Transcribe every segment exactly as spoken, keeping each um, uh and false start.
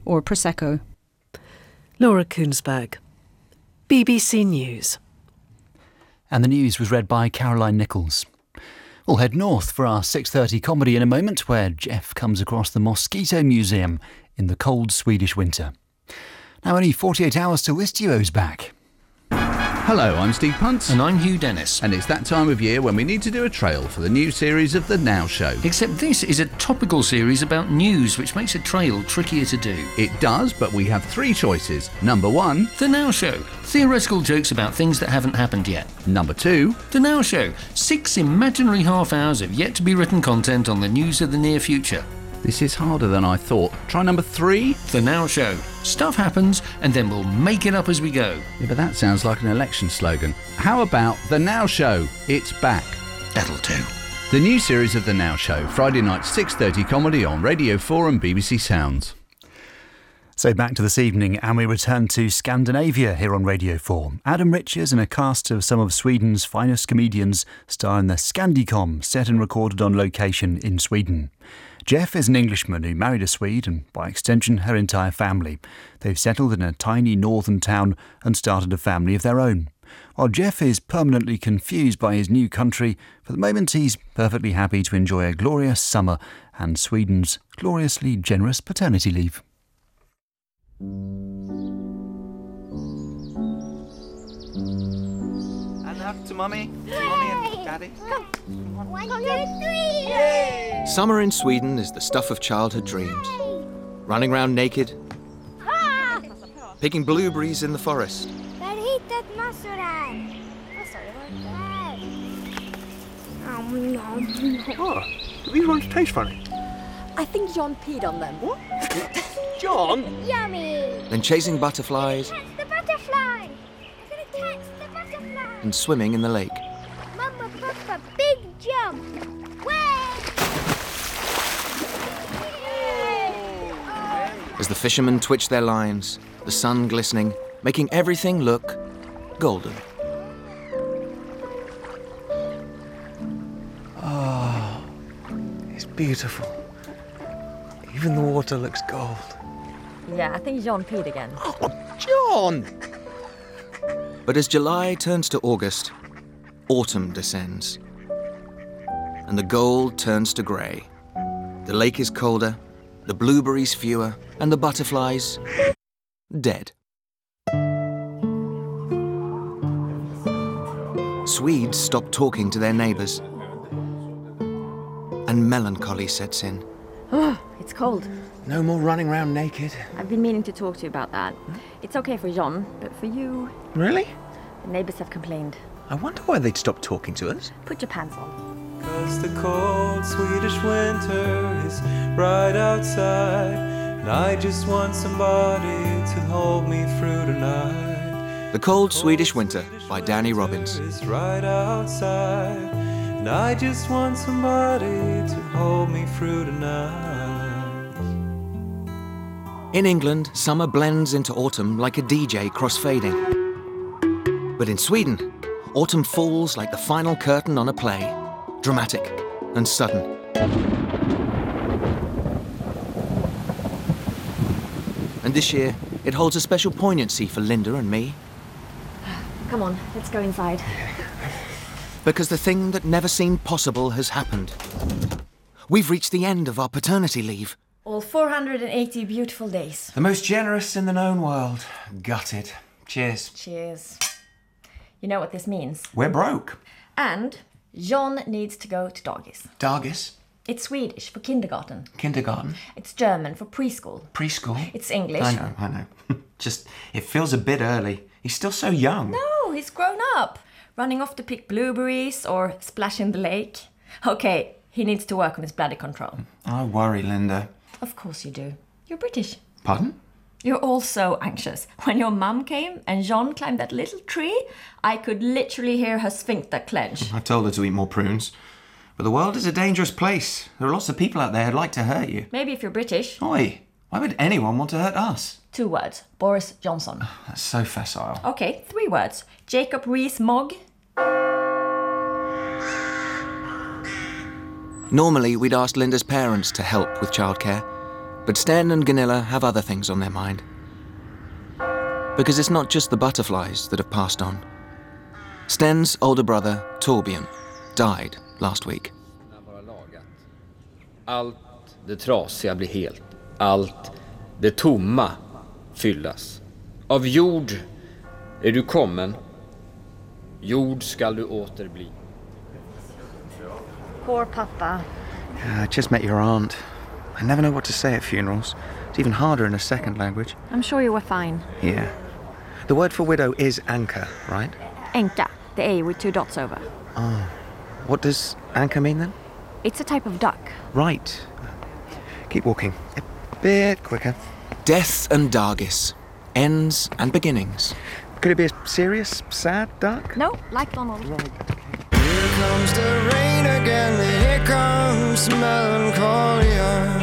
or Prosecco. Laura Koonsberg, B B C News. And the news was read by Caroline Nichols. We'll head north for our six thirty comedy in a moment, where Jeff comes across the Mosquito Museum in the cold Swedish winter. Now only forty-eight hours till this duo's back. Hello, I'm Steve Punt. And I'm Hugh Dennis. And it's that time of year when we need to do a trail for the new series of The Now Show. Except this is a topical series about news, which makes a trail trickier to do. It does, but we have three choices. Number one, The Now Show. Theoretical jokes about things that haven't happened yet. Number two, The Now Show. Six imaginary half hours of yet to be written content on the news of the near future. This is harder than I thought. Try number three. The Now Show. Stuff happens and then we'll make it up as we go. Yeah, but that sounds like an election slogan. How about The Now Show? It's back. That'll do. The new series of The Now Show. Friday night, six thirty comedy on Radio four and B B C Sounds. So back to this evening, and we return to Scandinavia here on Radio four. Adam Riches and a cast of some of Sweden's finest comedians star in the Scandicom, set and recorded on location in Sweden. Jeff is an Englishman who married a Swede and, by extension, her entire family. They've settled in a tiny northern town and started a family of their own. While Jeff is permanently confused by his new country, for the moment he's perfectly happy to enjoy a glorious summer and Sweden's gloriously generous paternity leave. And up to Mummy. Mummy and Daddy. Come. One, two, three. Yay! Summer in Sweden is the stuff of childhood dreams. Running around naked. Ah! Picking blueberries in the forest. Jag har hittat massor här. Vad sa du? Där. Nom, nom. Oh, do these ones taste funny? I think John peed on them. What? John? Yummy. Then chasing butterflies. Catch the butterfly. I'm gonna catch the butterfly. And swimming in the lake. Mama, Papa, big jump. As the fishermen twitch their lines, the sun glistening, making everything look golden. Oh, it's beautiful. Even the water looks gold. Yeah, I think John peed again. Oh, John! But as July turns to August, autumn descends. And the gold turns to grey. The lake is colder, the blueberries fewer, and the butterflies dead. Swedes stop talking to their neighbours. And melancholy sets in. Oh, it's cold. No more running around naked. I've been meaning to talk to you about that. It's okay for John, but for you... Really? The neighbours have complained. I wonder why they'd stop talking to us. Put your pants on. 'Cause the cold Swedish winter is right outside, and I just want somebody to hold me through the night. The Cold Swedish Winter by Danny Robbins. Is right outside, and I just want somebody to hold me through the night. In England, summer blends into autumn like a D J cross-fading. But in Sweden, autumn falls like the final curtain on a play. Dramatic and sudden. And this year, it holds a special poignancy for Linda and me. Come on, let's go inside. Because the thing that never seemed possible has happened. We've reached the end of our paternity leave. All four hundred eighty beautiful days. The most generous in the known world. Gutted. Cheers. Cheers. You know what this means? We're broke. And John needs to go to dagis. Dagis? It's Swedish for kindergarten. Kindergarten? It's German for preschool. Preschool? It's English. I know, I know. Just, it feels a bit early. He's still so young. No, he's grown up. Running off to pick blueberries or splash in the lake. Okay, he needs to work on his bladder control. I worry, Linda. Of course you do. You're British. Pardon? You're all so anxious. When your mum came and Jean climbed that little tree, I could literally hear her sphincter clench. I told her to eat more prunes. But the world is a dangerous place. There are lots of people out there who'd like to hurt you. Maybe if you're British. Oi, why would anyone want to hurt us? Two words. Boris Johnson. That's so facile. Okay, three words. Jacob Rees-Mogg. Normally, we'd ask Linda's parents to help with childcare. But Sten and Gunilla have other things on their mind. Because it's not just the butterflies that have passed on. Sten's older brother, Torbjörn, died last week. Allt det trasiga blir helt. Allt det tomma fyllas. Av jord är du kommen. Jord skall du åter bli. Poor Papa. I just met your aunt. I never know what to say at funerals. It's even harder in a second language. I'm sure you were fine. Yeah. The word for widow is anka, right? Enka, the A with two dots over. Oh. What does anka mean then? It's a type of duck. Right. Keep walking. A bit quicker. Death and Dargis. Ends and beginnings. Could it be a serious, sad duck? No, like Donald. Right. Here comes the rain again, here comes melancholia.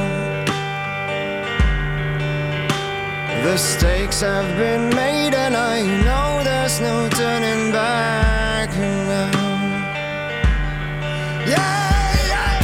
The stakes have been made and I know there's no turning back now. Yeah, yeah.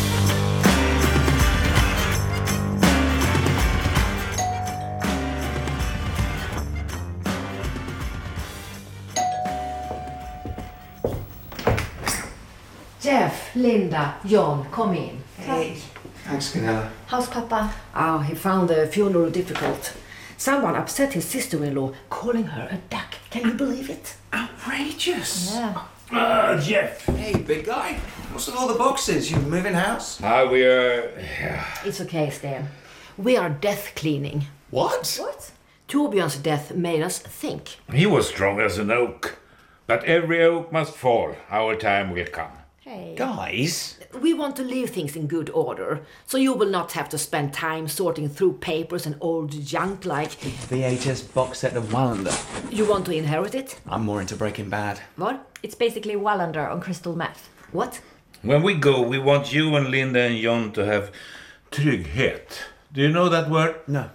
Jeff, Linda, John, come in. Hey. Thanks, Gunilla. How's Papa? Oh, he found the funeral difficult. Someone upset his sister-in-law, calling her a duck. Can you believe it? Outrageous. Yeah. Ah, Jeff. Hey, big guy. What's with all the boxes? You moving house? Ah, we are... It's okay, Stan. We are death cleaning. What? What? Torbjörn's death made us think. He was strong as an oak. But every oak must fall. Our time will come. Hey. Guys? We want to leave things in good order, so you will not have to spend time sorting through papers and old junk like... V H S box set of Wallander. You want to inherit it? I'm more into Breaking Bad. What? It's basically Wallander on crystal meth. What? When we go, we want you and Linda and John to have trygghet. Do you know that word? No.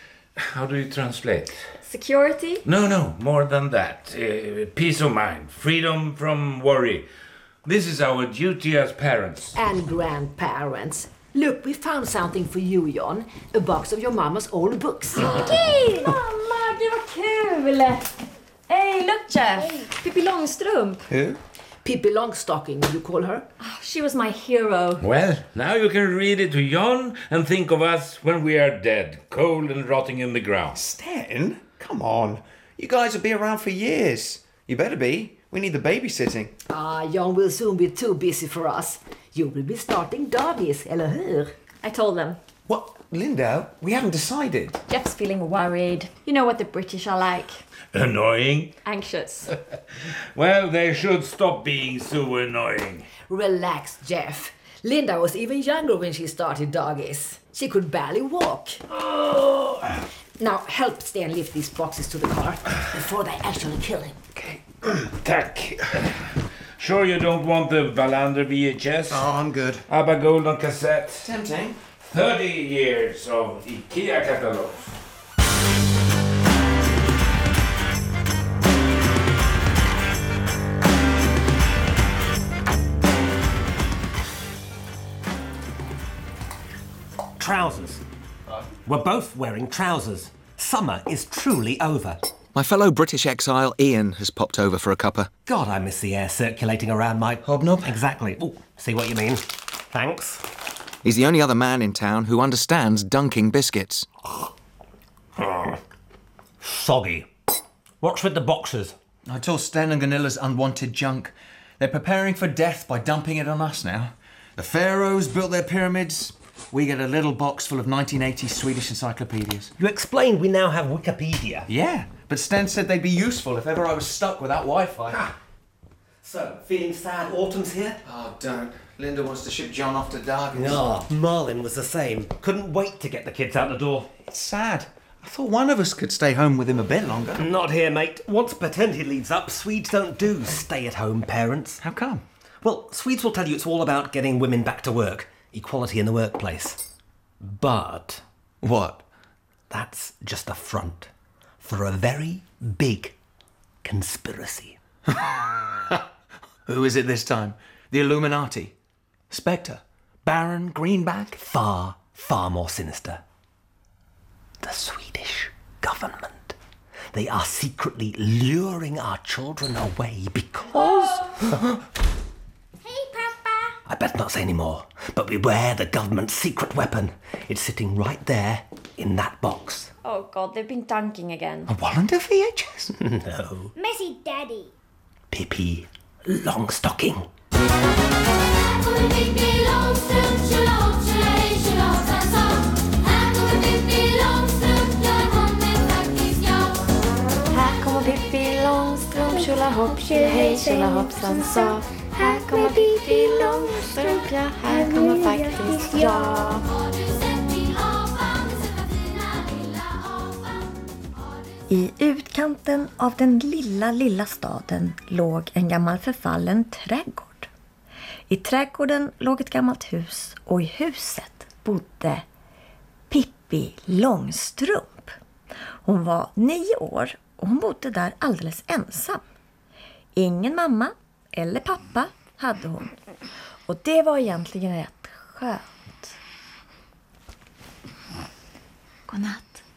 How do you translate? Security? No, no, more than that. Uh, peace of mind, freedom from worry. This is our duty as parents. And grandparents. Look, we found something for you, John. A box of your mama's old books. Okej! Mamma, gud vad kul! Hey, look Jeff! Pippi Långstrump. Who? Pippi Longstocking, you call her? Oh, she was my hero. Well, now you can read it to John and think of us when we are dead, cold and rotting in the ground. Sten? Come on. You guys will be around for years. You better be. We need the babysitting. Ah, John will soon be too busy for us. You will be starting doggies, eller hur? I told them. What? Linda, we haven't decided. Jeff's feeling worried. You know what the British are like. Annoying? Anxious. Well, they should stop being so annoying. Relax, Jeff. Linda was even younger when she started doggies. She could barely walk. Oh. Now, help Stan lift these boxes to the car before they actually kill him. Okay. Tack. Sure you don't want the Wallander V H S? Oh, I'm good. ABBA Gold on cassette. Tempting. thirty years of IKEA catalogs. Trousers. We're both wearing trousers. Summer is truly over. My fellow British exile Ian has popped over for a cuppa. God, I miss the air circulating around my... Hobnob? Exactly. Ooh, see what you mean. Thanks. He's the only other man in town who understands dunking biscuits. Soggy. What's with the boxes? I told Sten and Gunilla's unwanted junk. They're preparing for death by dumping it on us now. The pharaohs built their pyramids. We get a little box full of nineteen eighties Swedish encyclopedias. You explained we now have Wikipedia. Yeah, but Sten said they'd be useful if ever I was stuck without Wi-Fi. Ah. So, feeling sad autumn's here? Oh, don't. Linda wants to ship John off to Dargis. No, Marlin was the same. Couldn't wait to get the kids out the door. It's sad. I thought one of us could stay home with him a bit longer. Not here, mate. Once paternity leave's up, Swedes don't do stay-at-home parents. How come? Well, Swedes will tell you it's all about getting women back to work. Equality in the workplace. But... What? That's just a front for a very big conspiracy. Who is it this time? The Illuminati? Spectre? Baron Greenback? Far, far more sinister. The Swedish government. They are secretly luring our children away because... Hey, Papa! I better not say any more, but beware the government's secret weapon. It's sitting right there in that box. Oh God, they've been dunking again. A Wallander V H S? No. Messy Daddy. Pippi Longstocking. Här kommer Pippi Långstrump, tjolahopp, tjolahej, tjolahoppsan sa. Här kommer Pippi Långstrump, ja, här kommer faktiskt jag. I utkanten av den lilla, lilla staden låg en gammal förfallen trädgård. I trädgården låg ett gammalt hus och i huset bodde Pippi Långstrump. Hon var nio år och hon bodde där alldeles ensam. Ingen mamma eller pappa hade hon. Och det var egentligen rätt skönt. Godnatt.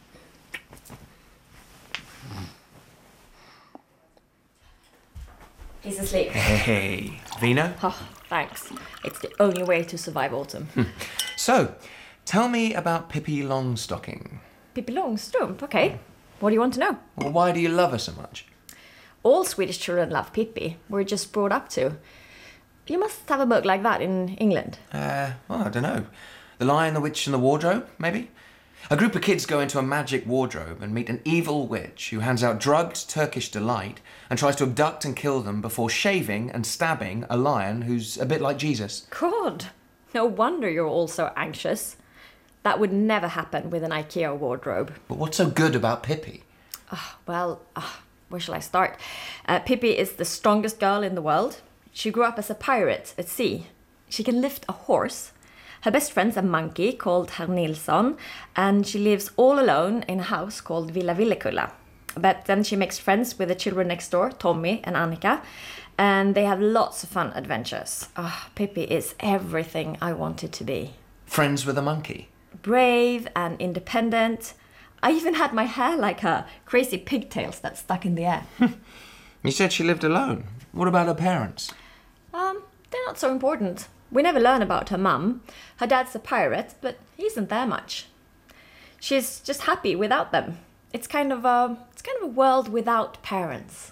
He's asleep. Hey, Vino? Oh, thanks. It's the only way to survive autumn. So, tell me about Pippi Longstocking. Pippi Longstrump, okay. What do you want to know? Well, why do you love her so much? All Swedish children love Pippi. We're just brought up to. You must have a book like that in England. Uh, well, I don't know. The Lion, the Witch and the Wardrobe, maybe? A group of kids go into a magic wardrobe and meet an evil witch who hands out drugged Turkish delight and tries to abduct and kill them before shaving and stabbing a lion who's a bit like Jesus. God, no wonder you're all so anxious. That would never happen with an IKEA wardrobe. But what's so good about Pippi? Oh, well, oh, where shall I start? Uh, Pippi is the strongest girl in the world. She grew up as a pirate at sea. She can lift a horse. Her best friend's a monkey called Herr Nilsson, and she lives all alone in a house called Villa Villekulla. But then she makes friends with the children next door, Tommy and Annika, and they have lots of fun adventures. Oh, Pippi is everything I wanted to be. Friends with a monkey? Brave and independent. I even had my hair like her, crazy pigtails that stuck in the air. You said she lived alone. What about her parents? Um, they're not so important. We never learn about her mum. Her dad's a pirate, but he isn't there much. She's just happy without them. It's kind of a, it's kind of a world without parents.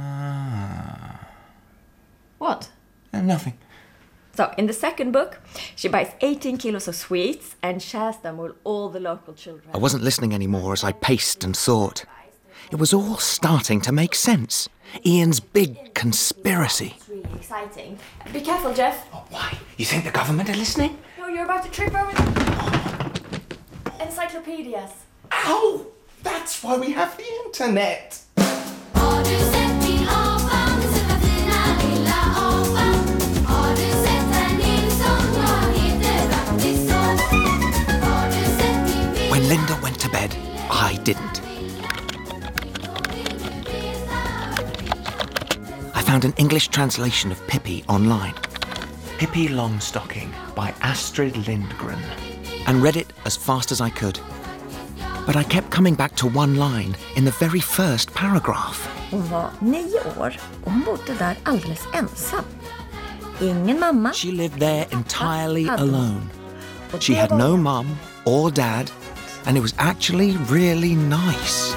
Ah. What? Uh, nothing. So, in the second book, she buys eighteen kilos of sweets and shares them with all the local children. I wasn't listening anymore as I paced and thought. It was all starting to make sense. Ian's big conspiracy. It's really exciting. Be careful, Jeff. Oh, why? You think the government are listening? No, you're about to trip over encyclopedias. Ow! That's why we have the internet. When Linda went to bed, I didn't. I found an English translation of Pippi online. Pippi Longstocking by Astrid Lindgren. And read it as fast as I could. But I kept coming back to one line in the very first paragraph. Hon var nio år och hon bodde där alldeles ensam. Ingen mamma. She lived there entirely alone. She had no mum or dad, and it was actually really nice.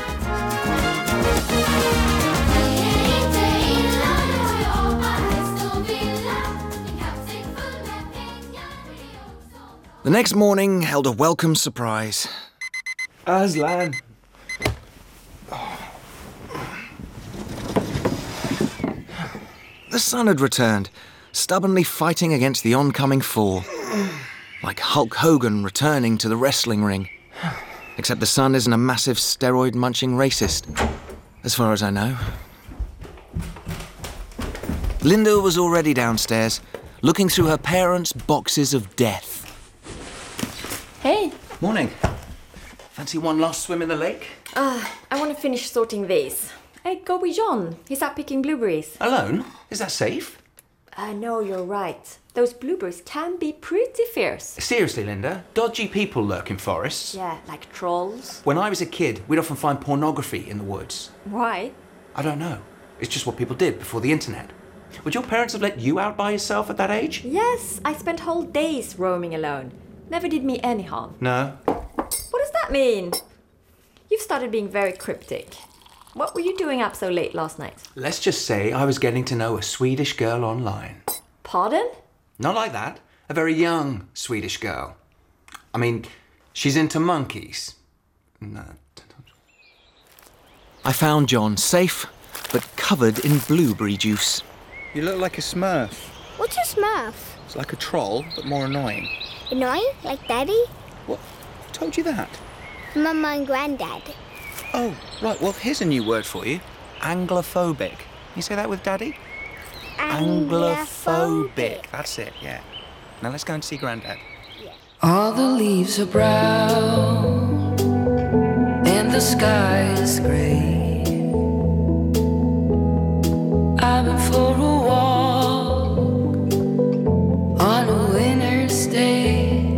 The next morning held a welcome surprise. Aslan. The sun had returned, stubbornly fighting against the oncoming fall. Like Hulk Hogan returning to the wrestling ring. Except the sun isn't a massive steroid-munching racist, as far as I know. Linda was already downstairs, looking through her parents' boxes of death. Hey. Morning. Fancy one last swim in the lake? Uh, I want to finish sorting these. Hey, go with John. He's out picking blueberries. Alone? Is that safe? I know you're right. Those blueberries can be pretty fierce. Seriously, Linda, dodgy people lurk in forests. Yeah, like trolls. When I was a kid, we'd often find pornography in the woods. Why? I don't know. It's just what people did before the internet. Would your parents have let you out by yourself at that age? Yes, I spent whole days roaming alone. Never did me any harm. No. What does that mean? You've started being very cryptic. What were you doing up so late last night? Let's just say I was getting to know a Swedish girl online. Pardon? Not like that. A very young Swedish girl. I mean, she's into monkeys. No. I found John safe, but covered in blueberry juice. You look like a Smurf. What's a Smurf? It's like a troll, but more annoying. Annoying? Like Daddy? What? Who told you that? Mama and Granddad. Oh, right. Well, here's a new word for you. Anglophobic. You say that with Daddy? Anglophobic. That's it, yeah. Now let's go and see Granddad. All the leaves are brown and the sky is grey. I've been for a walk on a winter's day.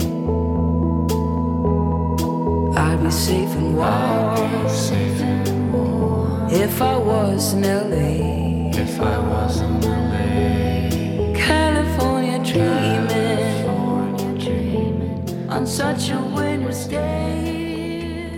I'd be safe and warm, safe and warm if I was in L A. If I was in L A. California dreaming, California dreaming on such a winter's day.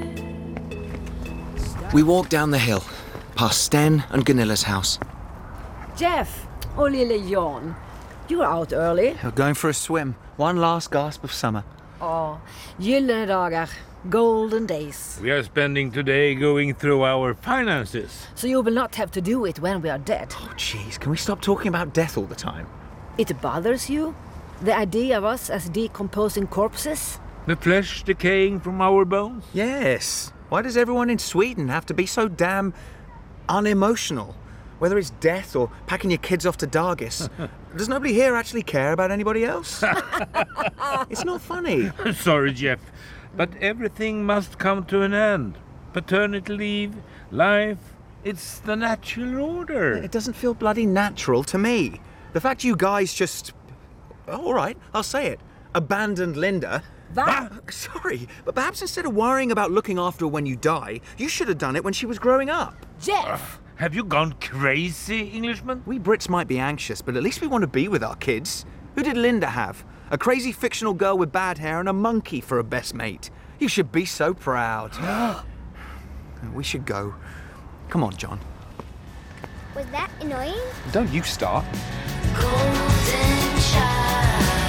We walked down the hill, past Sten and Ganilla's house. Jeff, och lille John, you're out early. We're going for a swim. One last gasp of summer. Oh, gyllene dagar, golden days. We are spending today going through our finances. So you will not have to do it when we are dead. Oh, jeez, can we stop talking about death all the time? It bothers you? The idea of us as decomposing corpses? The flesh decaying from our bones? Yes. Why does everyone in Sweden have to be so damn unemotional? Whether it's death or packing your kids off to Dargis, does nobody here actually care about anybody else? It's not funny. Sorry, Jeff, but everything must come to an end. Paternity leave, life, it's the natural order. It doesn't feel bloody natural to me. The fact you guys just... All right, I'll say it. Abandoned Linda. That... Sorry, but perhaps instead of worrying about looking after her when you die, you should have done it when she was growing up. Jeff! Have you gone crazy, Englishman? We Brits might be anxious, but at least we want to be with our kids. Who did Linda have? A crazy fictional girl with bad hair and a monkey for a best mate. You should be so proud. We should go. Come on, John. Was that annoying? Don't you start. Golden child.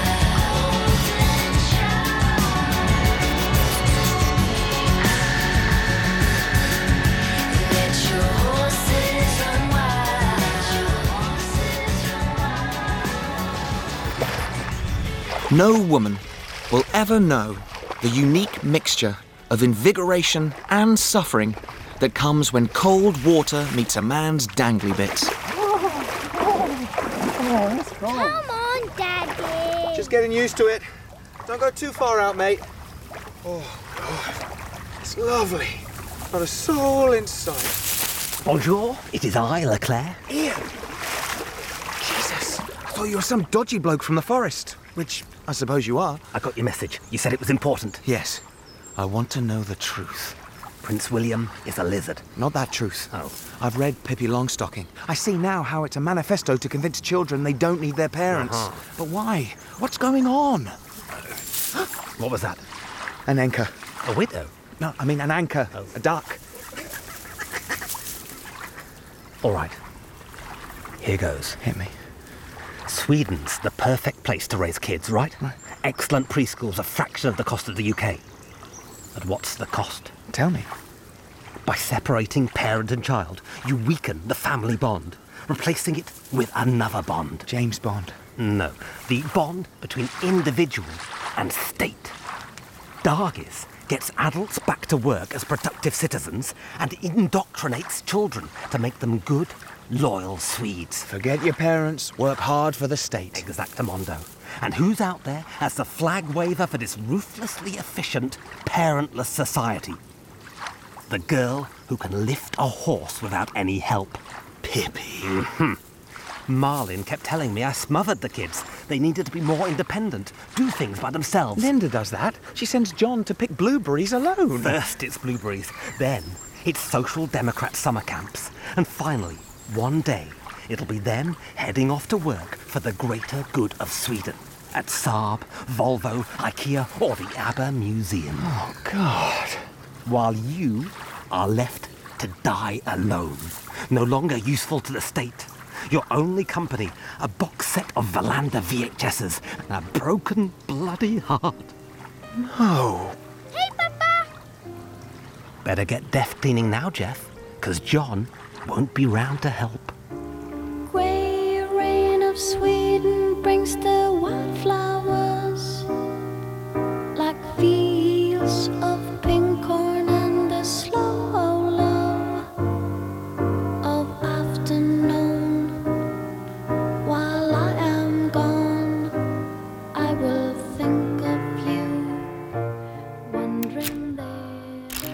No woman will ever know the unique mixture of invigoration and suffering that comes when cold water meets a man's dangly bits. Come on, Daddy. Just getting used to it. Don't go too far out, mate. Oh, God. It's lovely. Not a soul in sight. Bonjour, it is I, Leclerc. Ian! Jesus, I thought you were some dodgy bloke from the forest. Which, I suppose you are. I got your message. You said it was important. Yes. I want to know the truth. Prince William is a lizard. Not that truth. Oh. I've read Pippi Longstocking. I see now how it's a manifesto to convince children they don't need their parents. Uh-huh. But why? What's going on? What was that? An anchor. A widow? No, I mean an anchor. Oh. A duck. All right. Here goes. Hit me. Sweden's the perfect place to raise kids, right? Right. Excellent preschools, a fraction of the cost of the U K. But what's the cost? Tell me. By separating parent and child, you weaken the family bond, replacing it with another bond. James Bond. No, the bond between individual and state. Dargis gets adults back to work as productive citizens and indoctrinates children to make them good, loyal Swedes. Forget your parents, work hard for the state. Exactamundo. And who's out there as the flag waver for this ruthlessly efficient, parentless society? The girl who can lift a horse without any help. Pippi. Mm-hmm. Marlin kept telling me I smothered the kids. They needed to be more independent, do things by themselves. Linda does that. She sends John to pick blueberries alone. First it's blueberries, then it's social democrat summer camps. And finally, one day, it'll be them heading off to work for the greater good of Sweden. At Saab, Volvo, IKEA, or the ABBA Museum. Oh, God. While you are left to die alone, no longer useful to the state. Your only company, a box set of Wallander V H S's, and a broken bloody heart. No. Hey, Papa! Better get death cleaning now, Jeff, because John won't be round to help. Grey rain of Sweden brings the wildflowers like fields of pink corn and the slow love of afternoon. While I am gone, I will think of you, wondering there.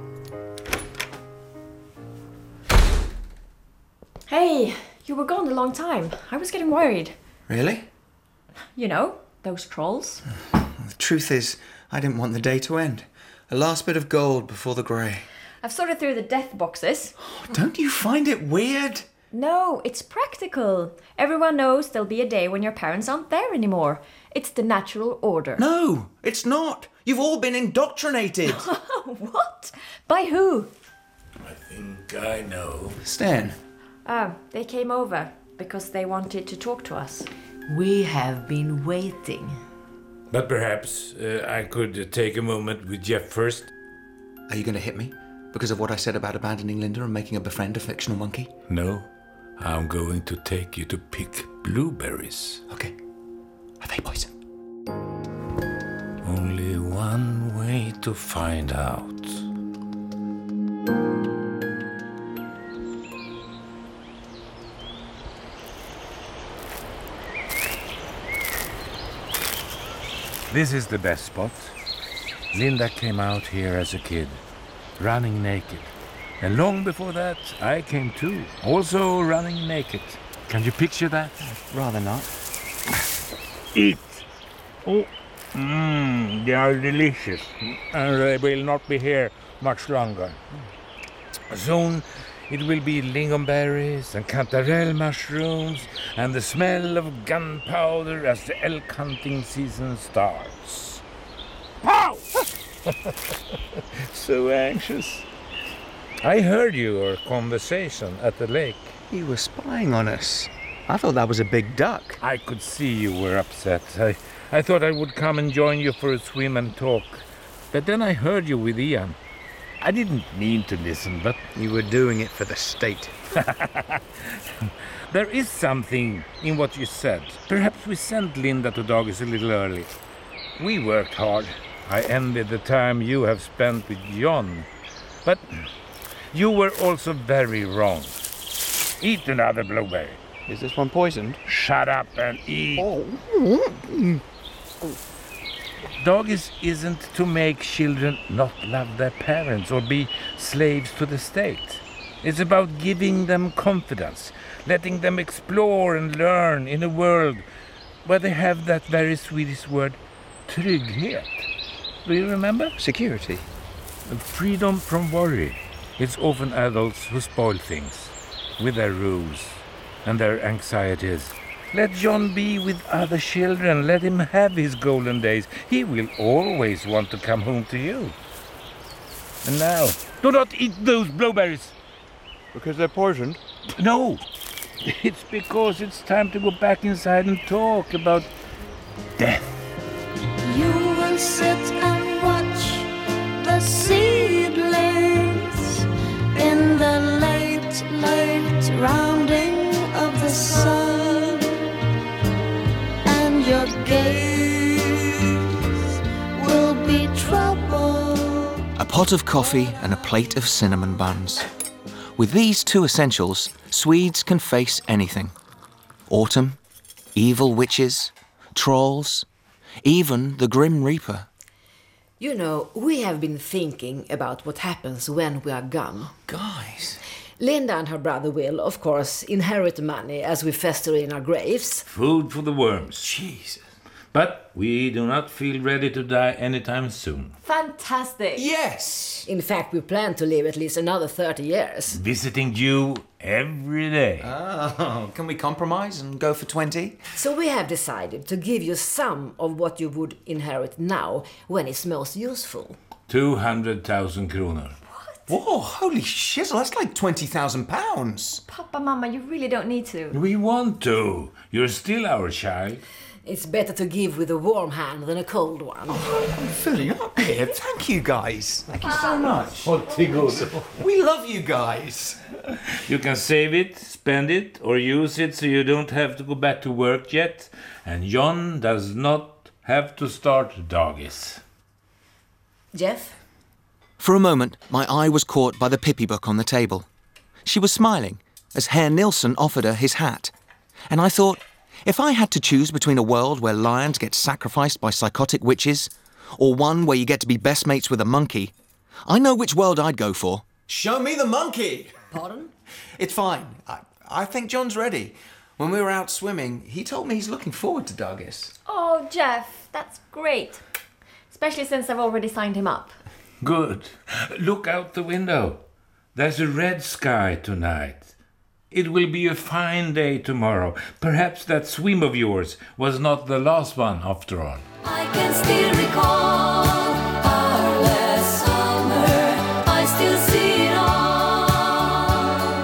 Hey, you were gone a long time. I was getting worried. Really? You know, those trolls. The truth is, I didn't want the day to end. A last bit of gold before the grey. I've sorted through the death boxes. Don't you find it weird? No, it's practical. Everyone knows there'll be a day when your parents aren't there anymore. It's the natural order. No, it's not. You've all been indoctrinated. What? By who? I think I know. Stan. Ah, they came over because they wanted to talk to us. We have been waiting. But perhaps uh, I could uh, take a moment with Jeff first. Are you going to hit me? Because of what I said about abandoning Linda and making her befriend a fictional monkey? No, I'm going to take you to pick blueberries. Okay. Are they poison? Only one way to find out. This is the best spot. Linda came out here as a kid, running naked. And long before that, I came too, also running naked. Can you picture that? Rather not. Eat! Oh, mmm, they are delicious. And they will not be here much longer. Soon it will be lingonberries and cantarell mushrooms and the smell of gunpowder as the elk hunting season starts. Pow! So anxious. I heard your conversation at the lake. You were spying on us. I thought that was a big duck. I could see you were upset. I, I thought I would come and join you for a swim and talk. But then I heard you with Ian. I didn't mean to listen, but... You were doing it for the state. There is something in what you said. Perhaps we sent Linda to Dagis a little early. We worked hard. I envied the time you have spent with John. But you were also very wrong. Eat another blueberry. Is this one poisoned? Shut up and eat. Oh. Dagis isn't to make children not love their parents or be slaves to the state. It's about giving them confidence, letting them explore and learn in a world where they have that very Swedish word, trygghet. Do you remember? Security. Freedom from worry. It's often adults who spoil things with their rules and their anxieties. Let John be with other children. Let him have his golden days. He will always want to come home to you. And now, do not eat those blueberries. Because they're poisoned? No. It's because it's time to go back inside and talk about death. You will sit and watch the seedlings in the late, late rounding of the sun, and your gaze will be troubled. A pot of coffee and a plate of cinnamon buns. With these two essentials, Swedes can face anything. Autumn, evil witches, trolls, even the Grim Reaper. You know, we have been thinking about what happens when we are gone. Guys. Linda and her brother will, of course, inherit the money as we fester in our graves. Food for the worms. Jesus. But we do not feel ready to die anytime soon. Fantastic. Yes. In fact, we plan to live at least another thirty years. Visiting you every day. Oh, can we compromise and go for twenty? So we have decided to give you some of what you would inherit now when it's most useful. two hundred thousand kronor. Whoa, holy shizzle, that's like twenty thousand pounds. Papa, Mama, you really don't need to. We want to. You're still our child. It's better to give with a warm hand than a cold one. Oh, I'm filling up here. Thank you, guys. Thank you so much. Varsågod. We love you guys. You can save it, spend it, or use it so you don't have to go back to work yet. And John does not have to start doggies. Jeff? For a moment, my eye was caught by the Pippi book on the table. She was smiling as Herr Nilsson offered her his hat. And I thought, if I had to choose between a world where lions get sacrificed by psychotic witches, or one where you get to be best mates with a monkey, I know which world I'd go for. Show me the monkey. Pardon? It's fine. I, I think John's ready. When we were out swimming, he told me he's looking forward to doggies. Oh, Jeff, that's great. Especially since I've already signed him up. Good. Look out the window. There's a red sky tonight. It will be a fine day tomorrow. Perhaps that swim of yours was not the last one after all. I can still recall our last summer. I still see it all.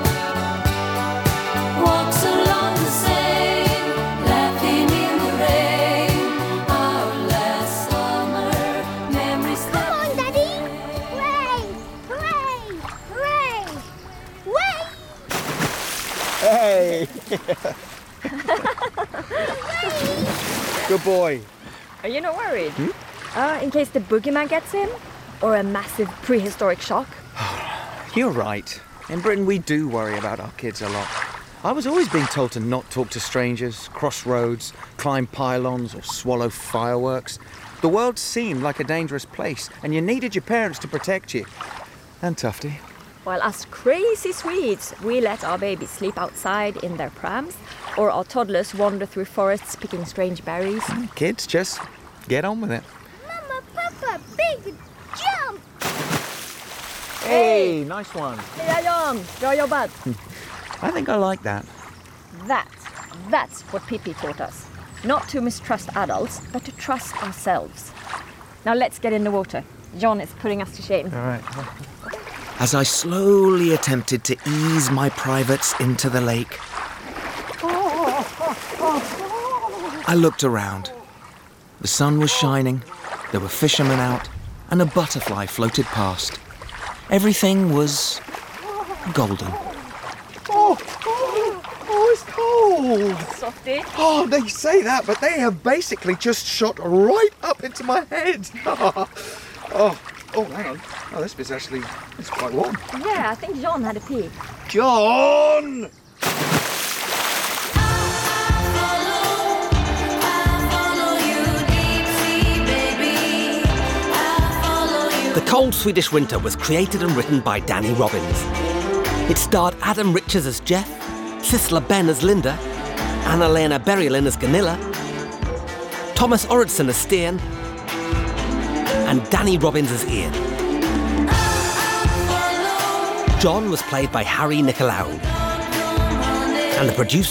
Walks along the Seine, laughing in the rain. Our last summer, memories. Come on, Daddy! Hooray! Hooray! Hooray! Way! Hey! Good boy. Are you not worried? Hmm? Uh, in case the boogeyman gets him? Or a massive prehistoric shock? You're right. In Britain, we do worry about our kids a lot. I was always being told to not talk to strangers, cross roads, climb pylons, or swallow fireworks. The world seemed like a dangerous place, and you needed your parents to protect you. And Tufty. While us crazy Swedes, we let our babies sleep outside in their prams, or our toddlers wander through forests picking strange berries. Kids, just get on with it. Mama, Papa, big jump! Hey, nice one. Heja Jan, bra jobbat. I think I like that. That, that's what Pippi taught us. Not to mistrust adults, but to trust ourselves. Now let's get in the water. John is putting us to shame. All right. As I slowly attempted to ease my privates into the lake, I looked around. The sun was shining, there were fishermen out, and a butterfly floated past. Everything was golden. Oh, oh, oh, it's cold. Softy. Oh, they say that, but they have basically just shot right up into my head. oh, oh, hang on. Oh, this bit's actually, it's quite warm. Yeah, I think John had a pee. John! The Cold Swedish Winter was created and written by Danny Robbins. It starred Adam Richards as Jeff, Sisla Ben as Linda, Anna-Lena Bergelin as Gunilla, Thomas Orodson as Sten, and Danny Robbins as Ian. John was played by Harry Nicolaou, and the producer